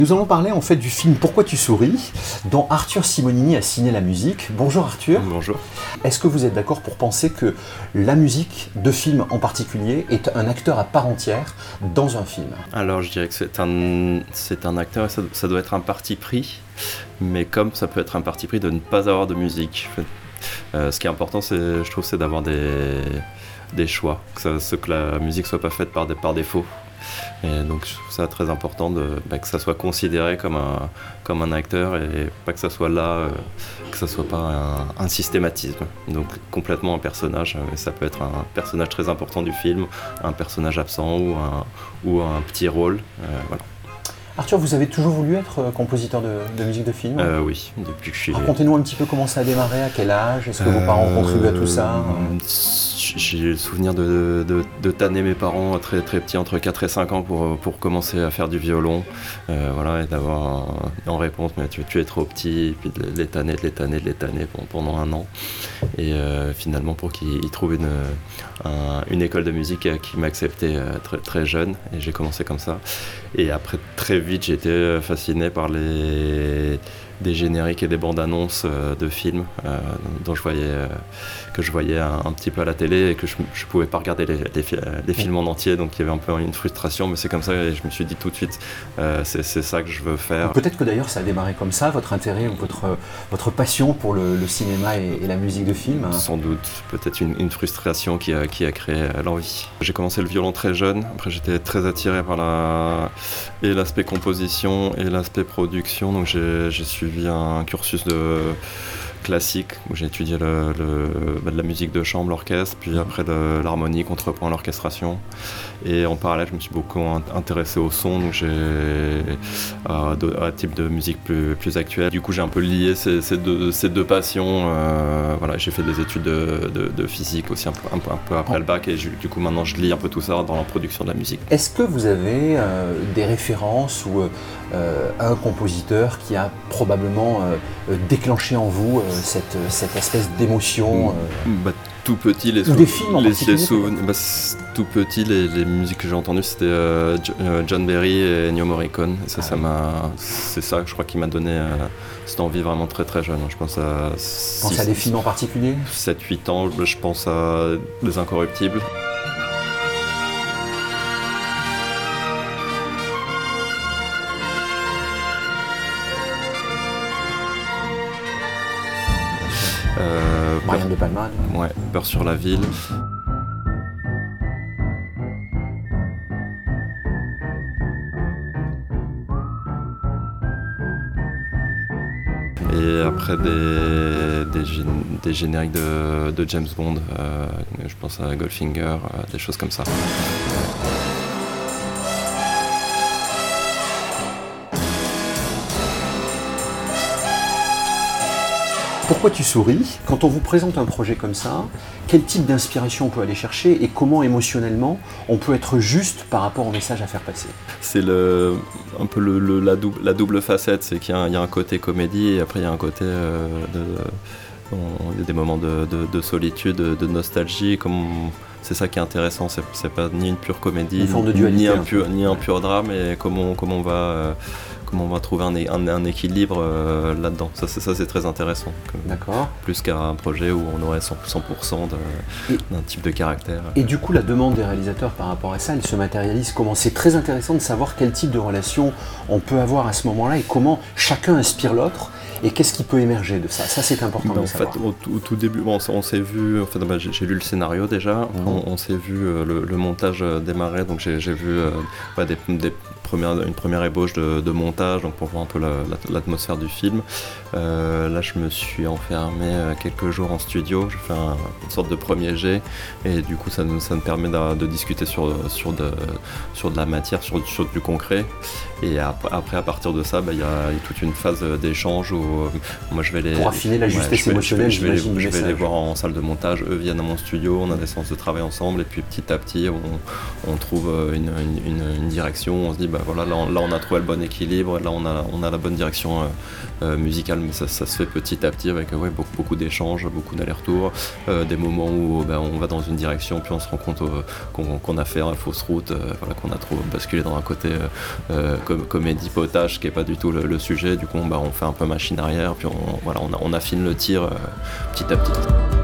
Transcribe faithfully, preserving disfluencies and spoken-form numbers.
Nous allons parler en fait du film Pourquoi tu souris, dont Arthur Simonini a signé la musique. Bonjour Arthur. Bonjour. Est-ce que vous êtes d'accord pour penser que la musique de film en particulier est un acteur à part entière dans un film? Alors je dirais que c'est un, c'est un acteur et ça, ça doit être un parti pris, mais comme ça peut être un parti pris de ne pas avoir de musique. Euh, ce qui est important, c'est, je trouve, c'est d'avoir des, des choix, que, ça, ce, que la musique soit pas faite par, des, par défaut. Et donc je trouve ça très important de, bah, que ça soit considéré comme un, comme un acteur et pas que ça soit là, euh, que ça soit pas un, un systématisme. Donc complètement un personnage, mais ça peut être un personnage très important du film, un personnage absent ou un, ou un petit rôle. Euh, voilà. Arthur, vous avez toujours voulu être compositeur de, de musique de film? euh, Oui, depuis que je suis... Racontez-nous un petit peu comment ça a démarré, à quel âge, est-ce que euh, vos parents ont contribué à tout ça? J'ai le souvenir de, de, de tanner mes parents très, très petits, entre quatre et cinq ans, pour, pour commencer à faire du violon. Euh, voilà, et d'avoir en réponse, mais tu, tu es trop petit, et puis de les tanner, de les tanner, de les tanner pendant un an. Et euh, finalement, pour qu'ils trouvent une, un, une école de musique qui m'acceptait très, très jeune, et j'ai commencé comme ça. Et après, très vite, j'ai été fasciné par les... des génériques et des bandes annonces euh, de films euh, dont je voyais, euh, que je voyais un, un petit peu à la télé et que je ne pouvais pas regarder les, les, les films en entier, donc il y avait un peu une frustration, mais c'est comme ça et je me suis dit tout de suite euh, c'est, c'est ça que je veux faire. Peut-être que d'ailleurs ça a démarré comme ça, votre intérêt ou votre, votre passion pour le, le cinéma et, et la musique de film. Sans doute, peut-être une, une frustration qui a, qui a créé l'envie. J'ai commencé le violon très jeune, après j'étais très attiré par la, et l'aspect composition et l'aspect production, donc j'ai, j'ai suivi un cursus de classique où j'ai étudié le, le, bah de la musique de chambre, l'orchestre, puis après de l'harmonie, contrepoint, l'orchestration. Et en parallèle, je me suis beaucoup intéressé au son, donc j'ai à, à un type de musique plus, plus actuelle. Du coup, j'ai un peu lié ces, ces, deux, ces deux passions. Euh, voilà, j'ai fait des études de, de, de physique aussi un peu, un peu, un peu après le bac, et je, du coup maintenant je lis un peu tout ça dans la production de la musique. Est-ce que vous avez euh, des références ou euh, un compositeur qui a probablement euh, déclenché en vous euh, cette, cette espèce d'émotion euh... bah, tout petit, les, ou des films en les, particulier, les souvenirs, bah, tout petit, les, les musiques que j'ai entendues, c'était euh, John Berry et Ennio Morricone. Et ça, ah, ça oui. m'a, c'est ça, je crois, qui m'a donné euh, cette envie vraiment très très jeune. Je pense à, je pense à des films en particulier. sept huit ans, je pense à Les Incorruptibles. Euh, Brian De Palma. Ouais, Peur sur la ville. Et après des, des, des génériques de, de James Bond, euh, je pense à Goldfinger, euh, des choses comme ça. Pourquoi tu souris? Quand on vous présente un projet comme ça, quel type d'inspiration on peut aller chercher et comment émotionnellement on peut être juste par rapport au message à faire passer? C'est le, un peu le, le, la, double, la double facette, c'est qu'il y a un, il y a un côté comédie et après il y a un côté euh, de, on, il y a des moments de, de, de solitude, de, de nostalgie. Comme c'est ça qui est intéressant, c'est, c'est pas ni une pure comédie, une ni, ni, un pur, ni un pur drame, et comment, comment on va... Euh, comment on va trouver un, un, un équilibre euh, là-dedans. Ça c'est, ça, c'est très intéressant. D'accord. Plus qu'un projet où on aurait cent pour cent de, d'un type de caractère. Et du coup, la demande des réalisateurs par rapport à ça, elle se matérialise comment? C'est très intéressant de savoir quel type de relation on peut avoir à ce moment-là et comment chacun inspire l'autre. Et qu'est-ce qui peut émerger de ça? Ça, c'est important ben, de en savoir. fait, au, au tout début, bon, on s'est vu, en fait, ben, j'ai, j'ai lu le scénario déjà, mmh. on, on s'est vu euh, le, le montage euh, démarrer, donc j'ai, j'ai vu euh, ben, des, des premières, une première ébauche de, de montage, donc pour voir un peu la, la, l'atmosphère du film. Euh, là, je me suis enfermé euh, quelques jours en studio, j'ai fait un, une sorte de premier jet, et du coup, ça, ça me permet de, de discuter sur, sur, de, sur de la matière, sur, sur du concret. Et après, à partir de ça, il bah, y, y a toute une phase d'échange où euh, moi je vais les... Pour affiner la justesse ouais, émotionnelle, je vais, je vais, les, je vais les voir en salle de montage, eux viennent à mon studio, on a des séances de travail ensemble, et puis petit à petit, on, on trouve une, une, une direction, on se dit, bah voilà, là, on, là on a trouvé le bon équilibre, là on a, on a la bonne direction euh, euh, musicale, mais ça, ça se fait petit à petit avec euh, ouais, beaucoup, beaucoup d'échanges, beaucoup d'allers-retours, euh, des moments où bah, on va dans une direction puis on se rend compte euh, qu'on, qu'on a fait une fausse route, euh, voilà, qu'on a trop basculé dans un côté euh, euh, comme, comédie potage qui n'est pas du tout le, le sujet, du coup bah, on fait un peu machine arrière, puis on, voilà, on, on affine le tir euh, petit à petit.